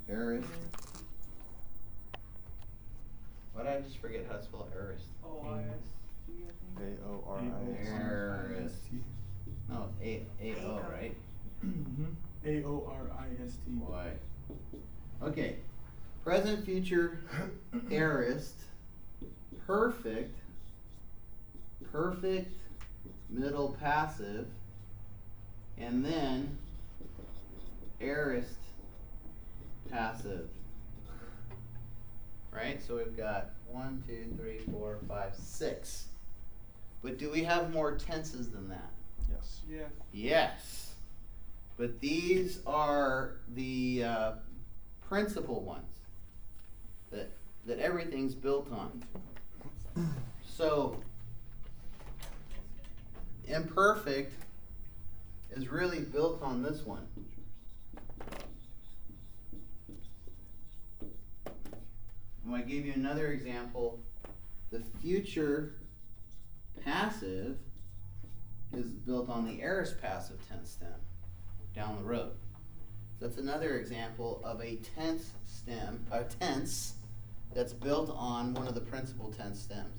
Aorist. Why did I just forget how to spell aorist? O-I-S-T, I think. A-O-R-I-S-T. Aorist. No, A-O, right? Mm-hmm. A-O-R-I-S-T. Why? Okay. Present, future, aorist, perfect, middle passive, and then aorist passive. Right? So we've got 1, 2, 3, 4, 5, 6. But do we have more tenses than that? Yes. Yeah. Yes. But these are the principal ones that everything's built on. So imperfect is really built on this one. I'm going to give you another example. The future passive is built on the aorist passive tense stem down the road. That's another example of a tense that's built on one of the principal tense stems.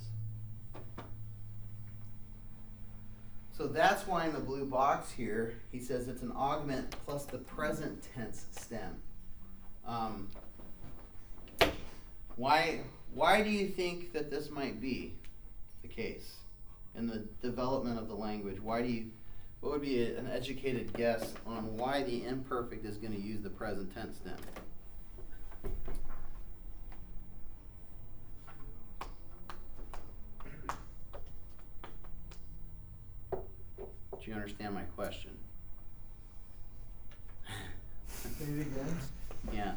So that's why in the blue box here, he says it's an augment plus the present tense stem. Why do you think that this might be the case in the development of the language? What would be an educated guess on why the imperfect is going to use the present tense stem? Do you understand my question? Say it again. Yeah.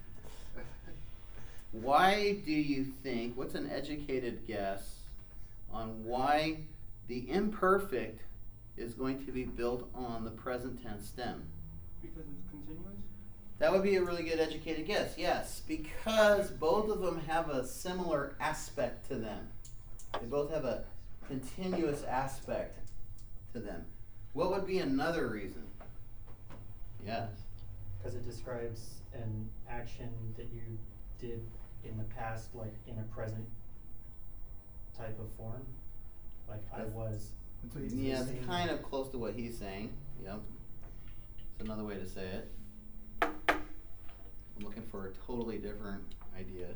Why do you think, what's an educated guess on why the imperfect is going to be built on the present tense stem? Because it's continuous? That would be a really good educated guess, yes. Because both of them have a similar aspect to them. They both have a continuous aspect to them. What would be another reason? Yes. Because it describes an action that you did in the past, like in a present type of form. Like I was. That's what he's Yeah, it's saying. kind of close to what he's saying. Yep. It's another way to say it. I'm looking for a totally different idea.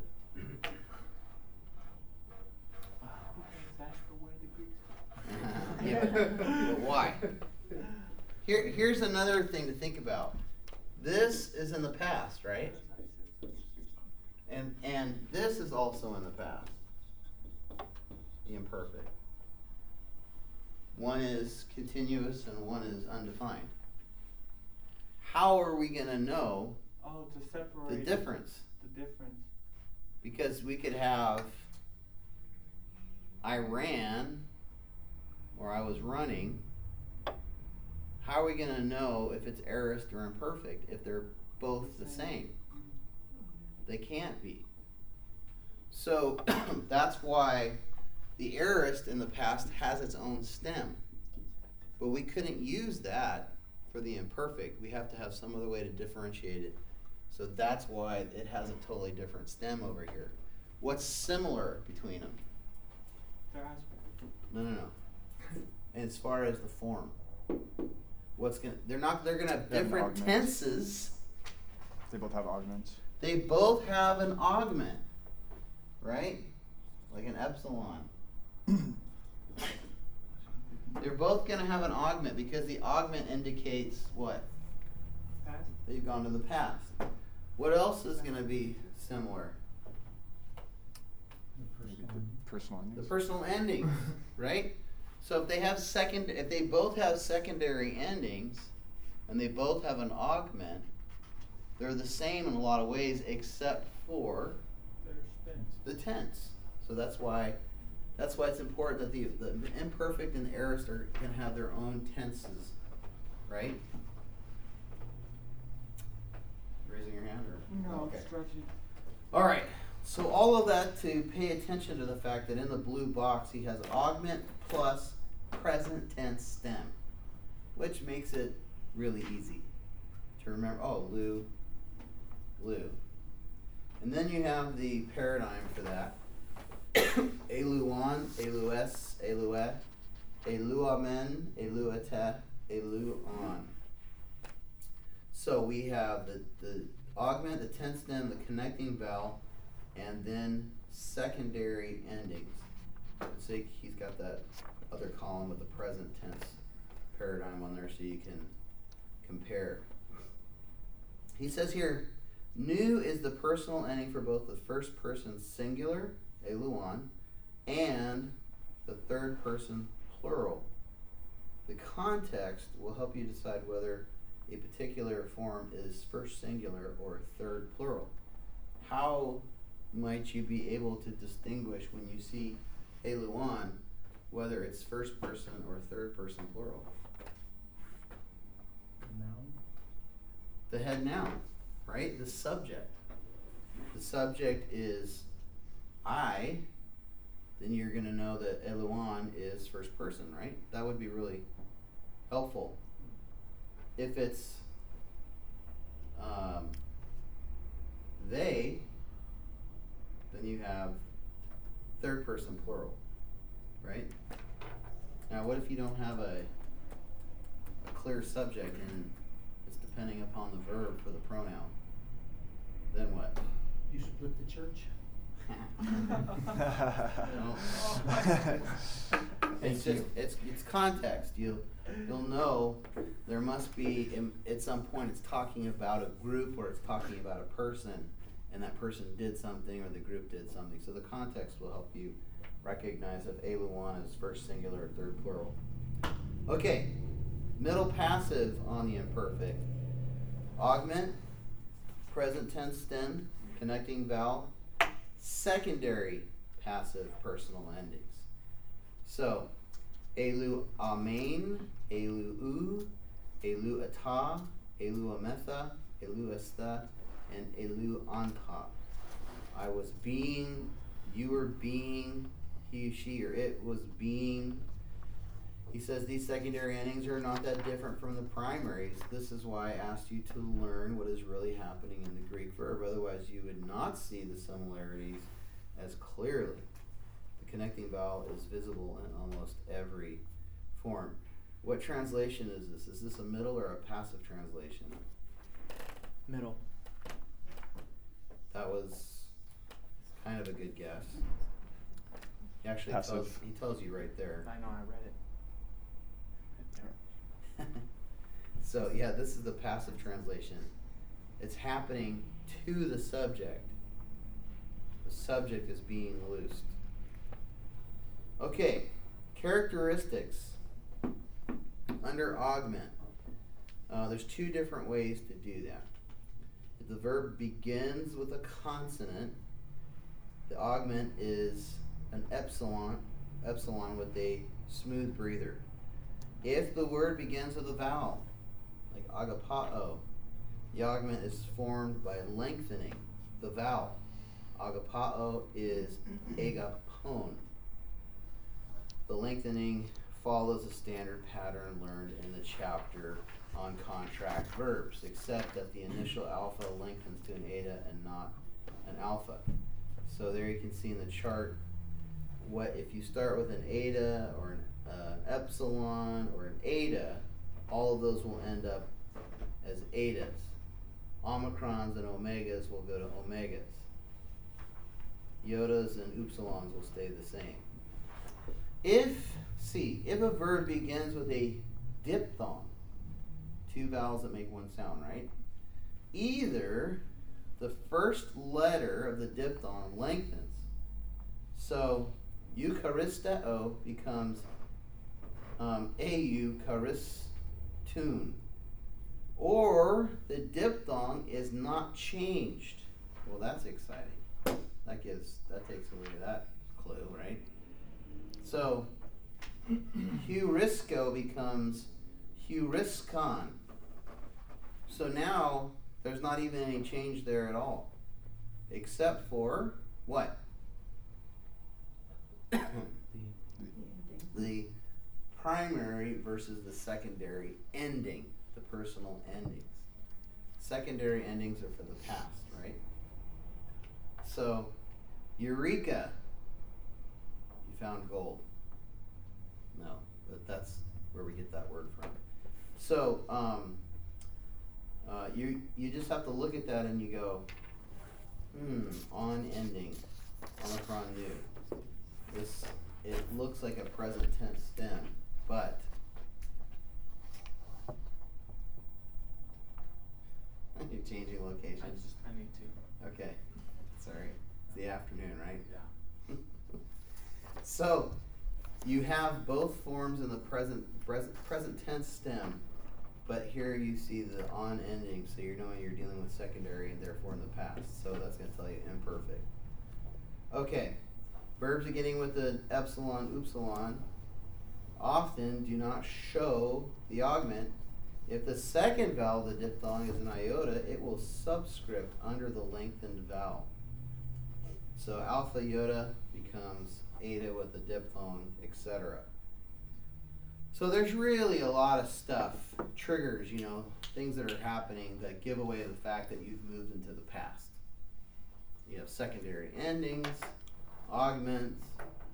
That's the way the Greeks. Yeah, but why? Here's another thing to think about. This is in the past, right? And this is also in the past. The imperfect. One is continuous and one is undefined. How are we going to know Oh, to separate the difference? The difference. Because we could have I ran or I was running. How are we going to know if it's aorist or imperfect if they're both the same? They can't be. So that's why the aorist in the past has its own stem. But we couldn't use that for the imperfect. We have to have some other way to differentiate it. So that's why it has a totally different stem over here. What's similar between them? Their aspect. No. As far as the form. They're gonna have They have different augments. tenses. They both have augments. They both have an augment, right? Like an epsilon. They're both going to have an augment because the augment indicates what? Past? They've gone to the past. What else is going to be similar? Maybe the personal endings. The personal endings, right? So if they both have secondary endings and they both have an augment, they're the same in a lot of ways except for Their spins. the tense. So that's why it's important that the imperfect and the aorist are going to have their own tenses, right? Raising your hand or No, okay. stretching. All right. So all of that to pay attention to the fact that in the blue box he has augment plus present tense stem, which makes it really easy to remember. Oh, Lou. And then you have the paradigm for that. Eluon, elus, elue, eluamen, eluete, eluon. So we have the augment, the tense stem, the connecting vowel, and then secondary endings. See, he's got that other column with the present tense paradigm on there so you can compare. He says here, nu is the personal ending for both the first person singular, eluon, and the third person plural. The context will help you decide whether a particular form is first singular or third plural. How might you be able to distinguish when you see eluon whether it's first person or third person plural? Noun. The head noun, right? The subject. The subject is I, then you're going to know that eluon is first person, right? That would be really helpful. If it's they, then you have third person plural, right? Now, what if you don't have a clear subject and it's depending upon the verb for the pronoun? Then what? You split the church. It's just it's context. You'll know there must be at some point it's talking about a group or it's talking about a person, and that person did something or the group did something. So the context will help you recognize if eluon is first singular or third plural. Okay, middle passive on the imperfect. Augment, present tense stem, connecting vowel, secondary passive personal endings. So, elu amen, elu u, elu ata, elu ametha, elu esta, and elu anta. I was being, you were being, he, she, or it was being. He says these secondary endings are not that different from the primaries. This is why I asked you to learn what is really happening in the Greek verb. Otherwise, you would not see the similarities as clearly. The connecting vowel is visible in almost every form. What translation is this? Is this a middle or a passive translation? Middle. That was kind of a good guess. He actually Passive. tells you right there. I know, I read it. Right there. So yeah, this is the passive translation. It's happening to the subject. The subject is being loosed. Okay, characteristics under augment. There's two different ways to do that. If the verb begins with a consonant, the augment is an epsilon with a smooth breather. If the word begins with a vowel, like agapao, the augment is formed by lengthening the vowel. Agapao is agapon. The lengthening follows a standard pattern learned in the chapter on contract verbs, except that the initial alpha lengthens to an eta and not an alpha. So there you can see in the chart, what if you start with an eta or an epsilon or an eta, all of those will end up as etas. Omicrons and omegas will go to omegas. Iotas and upsilons will stay the same. If a verb begins with a diphthong, two vowels that make one sound, right? Either the first letter of the diphthong lengthens. So eucharisteo becomes eucharistun. Or the diphthong is not changed. Well, that's exciting. That takes away that clue, right? So heurisco becomes heuriscon. So now there's not even any change there at all, except for what? The primary versus the secondary ending, the personal endings. Secondary endings are for the past, right? So, Eureka! You found gold. No, but that's where we get that word from. So, you just have to look at that and you go, on ending, Omicron new. This, it looks like a present tense stem, but you're changing locations. I need to. Okay, sorry. It's the afternoon, right? Yeah. So, you have both forms in the present tense stem, but here you see the on ending, so you're knowing you're dealing with secondary and therefore in the past. So that's going to tell you imperfect. Okay, verbs beginning with an epsilon, upsilon often do not show the augment. If the second vowel of the diphthong is an iota, it will subscript under the lengthened vowel. So alpha iota becomes eta with the diphthong, etc. So there's really a lot of stuff, triggers, things that are happening that give away the fact that you've moved into the past. You have secondary endings, augments.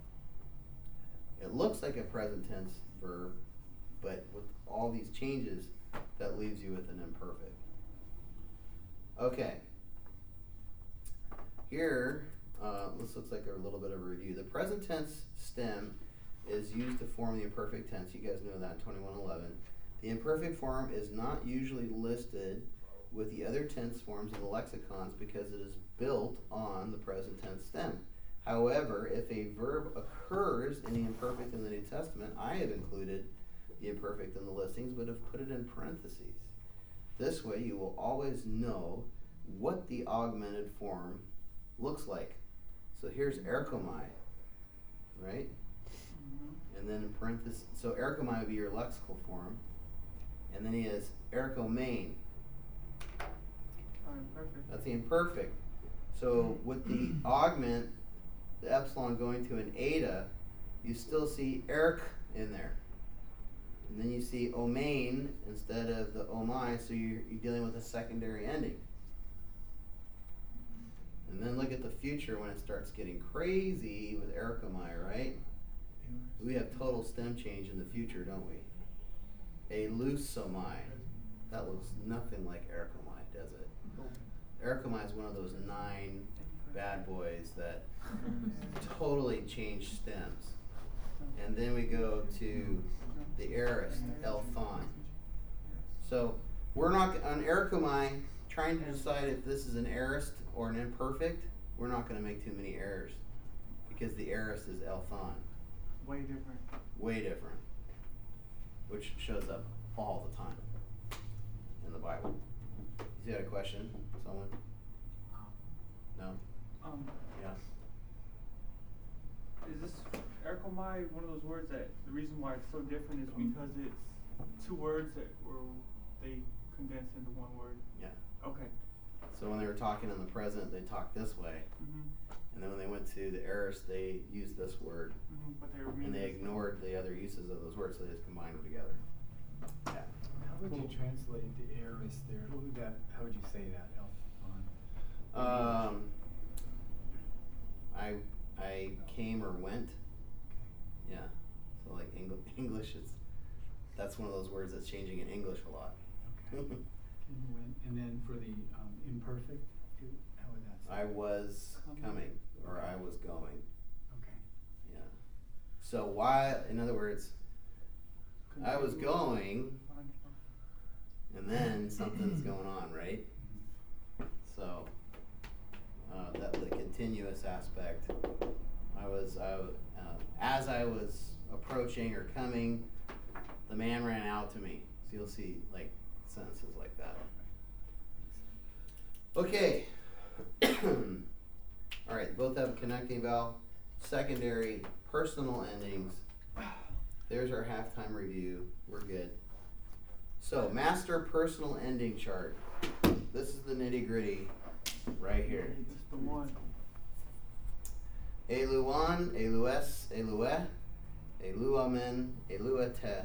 It looks like a present tense verb, but with all these changes, that leaves you with an imperfect. Okay. Here, this looks like a little bit of a review. The present tense stem is used to form the imperfect tense. You guys know that in 2111. The imperfect form is not usually listed with the other tense forms in the lexicons because it is built on the present tense stem. However, if a verb occurs in the imperfect in the New Testament, I have included the imperfect in the listings, but have put it in parentheses. This way you will always know what the augmented form looks like. So here's erkomai, right? And then in parentheses, so erkomai would be your lexical form. And then he has erkomain. Imperfect. That's the imperfect. So with the augment, the epsilon going to an eta, you still see erk in there. And then you see omain instead of the omai, so you're dealing with a secondary ending. And then look at the future when it starts getting crazy with erkomai, right? We have total stem change in the future, don't we? Elusomai. That looks nothing like erkomai, does it? Erkomai is one of those 9 bad boys that totally change stems. And then we go to the aorist, elthon. So we're not, on erkomai, trying to decide if this is an aorist or an imperfect, we're not going to make too many errors because the aorist is elthon. Way different. Way different. Which shows up all the time in the Bible. You had a question? Someone? No? Yeah. Is this erkomai one of those words that the reason why it's so different is because it's 2 words that they condensed into 1 word? Yeah. Okay. So when they were talking in the present, they talked this way. Mm-hmm. And then when they went to the aorist, they used this word. Mm-hmm. But they were And they ignored the other uses of those words, so they just combined them together. Yeah. How would you translate the aorist there? How would you say that, Elphon? I came or went. Yeah. So like English is, that's one of those words that's changing in English a lot. Okay. And then for the imperfect, how would that I was coming, or I was going. Okay. Yeah. So why, in other words, I was going, and then something's going on, right? So that the continuous aspect. As I was approaching or coming, the man ran out to me. So you'll see like sentences like that. Okay. All right, both have a connecting vowel. Secondary personal endings. There's our halftime review. We're good. So, master personal ending chart. This is the nitty gritty right here. This is the one. Eluan, elues, elue, eluamen, eluete,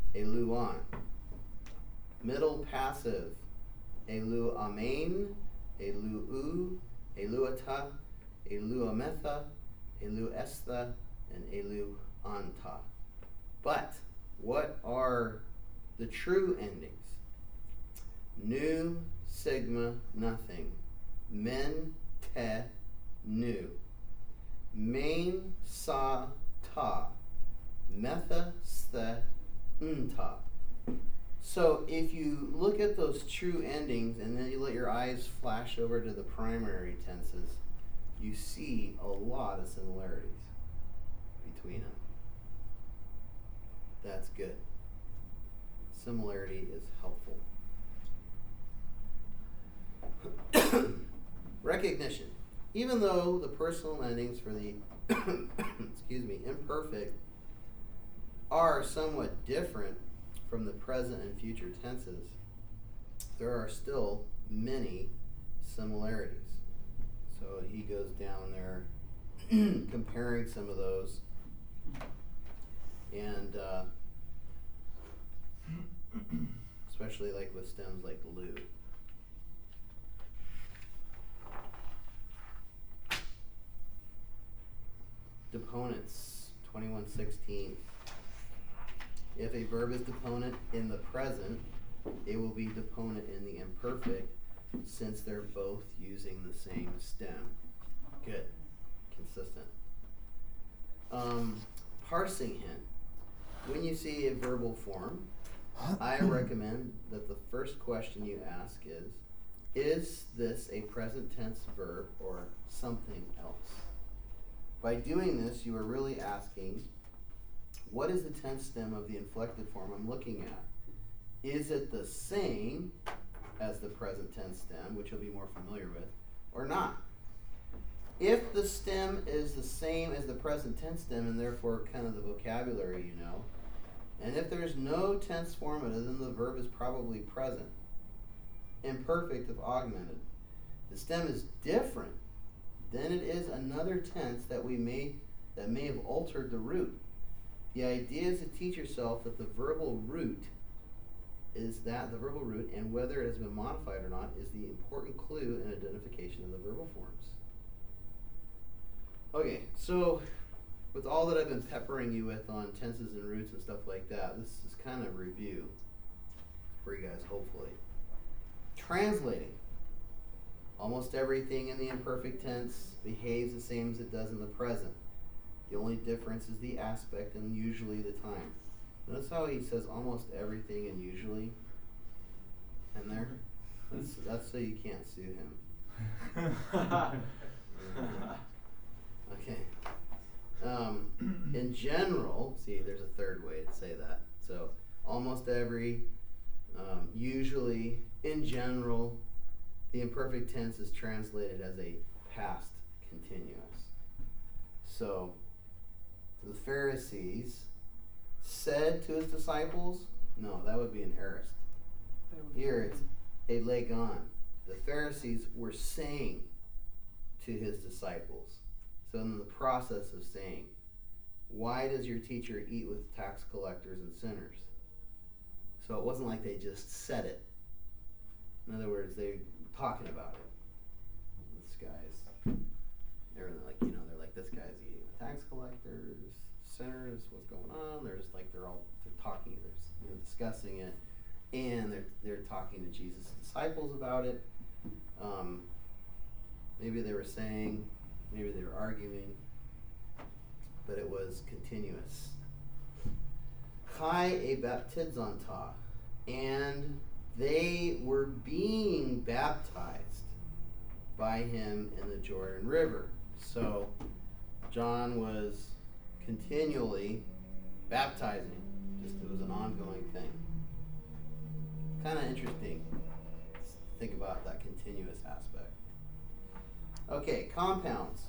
eluan. Middle passive. Eluamen, eluu, eluata, eluametha, eluestha, and eluanta. But what are the true endings? Nu, sigma, nothing. Men, te, nu. Main, sa, ta. Metha, stha, nta. So if you look at those true endings and then you let your eyes flash over to the primary tenses, you see a lot of similarities between them. That's good. Similarity is helpful. Recognition. Even though the personal endings for the imperfect are somewhat different from the present and future tenses, there are still many similarities. So he goes down there comparing some of those, and especially like with stems like lu. Deponents, 21:16. If a verb is deponent in the present, it will be deponent in the imperfect, since they're both using the same stem. Good. Consistent. Parsing hint. When you see a verbal form, I recommend that the first question you ask is this a present tense verb or something else? By doing this, you are really asking, what is the tense stem of the inflected form I'm looking at? Is it the same as the present tense stem, which you'll be more familiar with, or not? If the stem is the same as the present tense stem, and therefore kind of the vocabulary you know, and if there's no tense form other than the verb is probably present, imperfect if augmented, the stem is different, then it is another tense that may have altered the root. The idea is to teach yourself that the verbal root, and whether it has been modified or not, is the important clue in identification of the verbal forms. Okay, so with all that I've been peppering you with on tenses and roots and stuff like that, this is kind of review for you guys, hopefully. Translating. Almost everything in the imperfect tense behaves the same as it does in the present. The only difference is the aspect and usually the time. Notice how he says almost everything and usually in there? That's so you can't sue him. Okay. In general, see, there's a third way to say that. So almost every, usually, in general, the imperfect tense is translated as a past continuous. So the Pharisees said to his disciples, no, that would be an aorist. Here it's a legon. The Pharisees were saying to his disciples. So in the process of saying, why does your teacher eat with tax collectors and sinners? So it wasn't like they just said it. In other words, they were talking about it. This guy's, they're like, this guy's eating with tax collectors, sinners, what's going on? They're just like, they're talking, they're discussing it, and they're talking to Jesus' disciples about it. Maybe they were saying, maybe they were arguing, but it was continuous. Kai e baptizanta, and they were being baptized by him in the Jordan River. So John was continually baptizing. It was an ongoing thing. Kind of interesting. Think about that continuous aspect. Okay, compounds.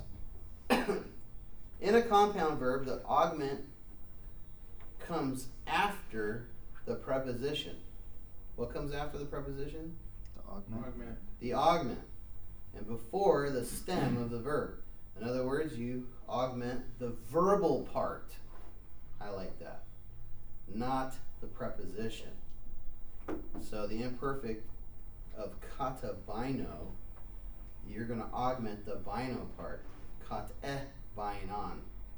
In a compound verb, the augment comes after the preposition. What comes after the preposition? The augment. The augment. And before the stem of the verb. In other words, you augment the verbal part. Highlight that. Not the preposition. So the imperfect of katabino you're going to augment the bino part. Kat bainan.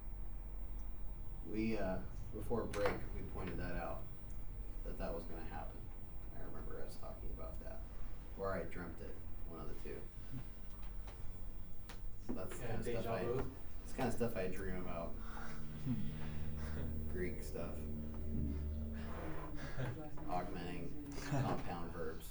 We, before break, we pointed that out, that was going to happen. I remember us talking about that. Or I dreamt it, one of the two. So that's the kind of stuff it's kind of stuff I dream about. Greek stuff. Augmenting compound verbs.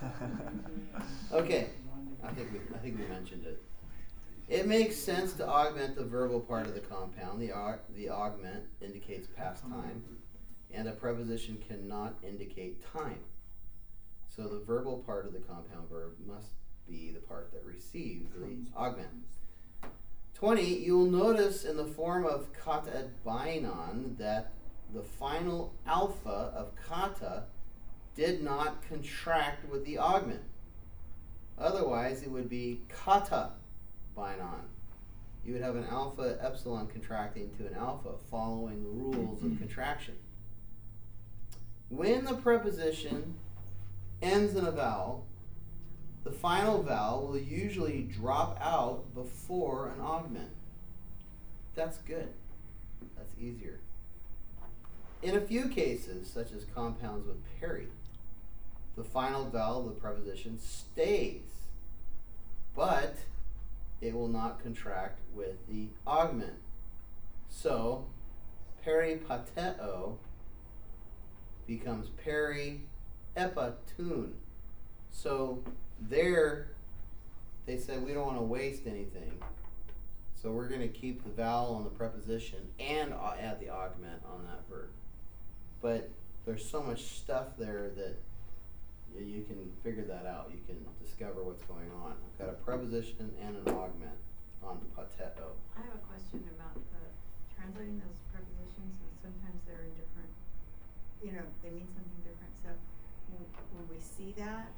Okay, I think we mentioned it. It makes sense to augment the verbal part of the compound. The augment indicates past time, and a preposition cannot indicate time. So the verbal part of the compound verb must be the part that receives the augment. 20, you will notice in the form of kata bainan that the final alpha of kata did not contract with the augment. Otherwise, it would be kata bainan. You would have an alpha epsilon contracting to an alpha following the rules of contraction. When the preposition ends in a vowel, the final vowel will usually drop out before an augment. That's good. That's easier. In a few cases, such as compounds with peri, the final vowel of the preposition stays, but it will not contract with the augment. So, peripateo becomes peri-epatun. So, there, they said we don't want to waste anything. So we're going to keep the vowel on the preposition and add the augment on that verb. But there's so much stuff there that you can figure that out. You can discover what's going on. I've got a preposition and an augment on pateo. I have a question about translating those prepositions, and sometimes they're in different, they mean something different. So when we see that,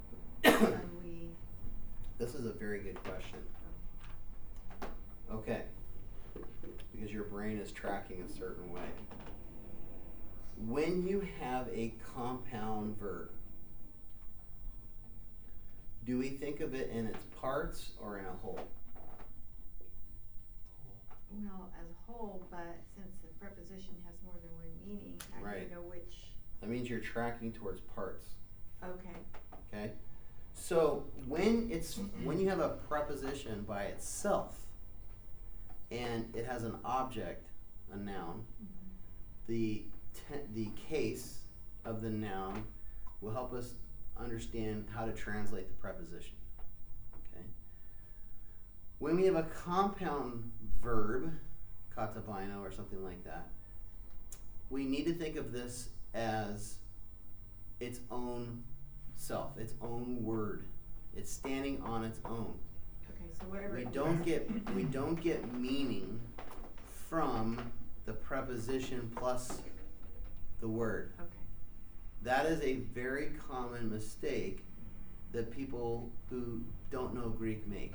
This is a very good question. Okay. Because your brain is tracking a certain way. When you have a compound verb, do we think of it in its parts or in a whole? Well, as a whole, but since the preposition has more than one meaning, I Right. don't know which. That means you're tracking towards parts. Okay. Okay? So when you have a preposition by itself and it has an object, a noun, the case of the noun will help us understand how to translate the preposition. Okay? When we have a compound verb, katabino or something like that, we need to think of this as its own self, its own word. It's standing on its own. Okay, so whatever. We don't get meaning from the preposition plus the word. Okay. That is a very common mistake that people who don't know Greek make.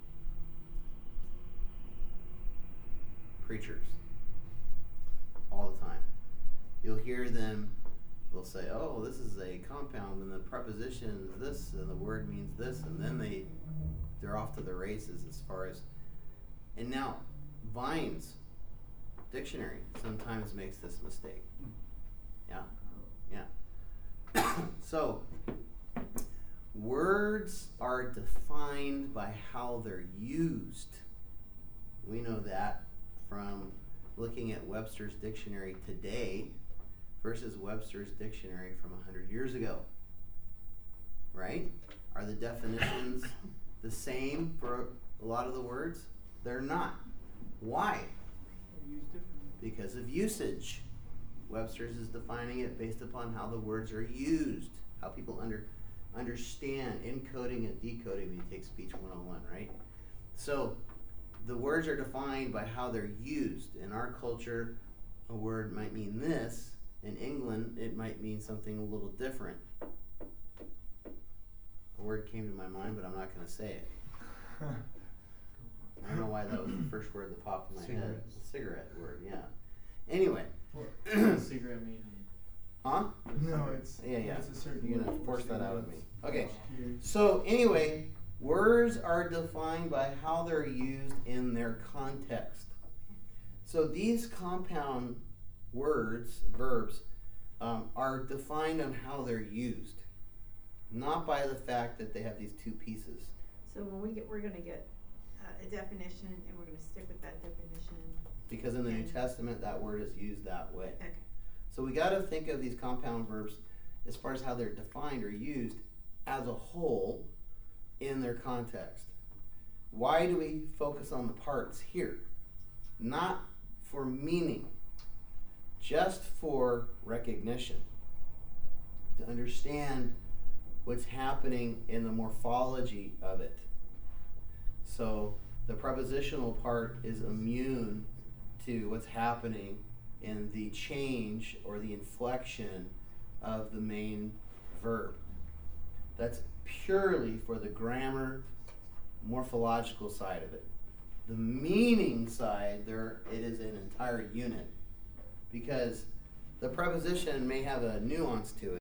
Preachers. All the time. You'll hear them, they'll say, oh, this is a compound and the preposition is this and the word means this, and then they're off to the races as far as, and now Vine's dictionary sometimes makes this mistake. Yeah. So, words are defined by how they're used. We know that from looking at Webster's dictionary today versus Webster's dictionary from 100 years ago. Right? Are the definitions the same for a lot of the words? They're not. Why? They're used differently. Because of usage. Webster's is defining it based upon how the words are used, how people understand, encoding and decoding when you take speech 101, right? So the words are defined by how they're used. In our culture, a word might mean this. In England, it might mean something a little different. A word came to my mind, but I'm not going to say it. I don't know why that was the first word that popped in my head. The cigarette word, yeah. Anyway. Cigarette mean? Huh? No, it's Yeah. It's a certain You're word gonna for force that out of me. cigarettes. Okay. Here. So anyway, Words are defined by how they're used in their context. So these compound words, verbs, are defined on how they're used, not by the fact that they have these two pieces. So when we're gonna get a definition, and we're gonna stick with that definition. Because in the New Okay. Testament, that word is used that way. Okay. So we got to think of these compound verbs as far as how they're defined or used as a whole in their context. Why do we focus on the parts here? Not for meaning, just for recognition. To understand what's happening in the morphology of it. So the prepositional part is immune to what's happening in the change or the inflection of the main verb. That's purely for the grammar, morphological side of it. The meaning side, it is an entire unit, because the preposition may have a nuance to it.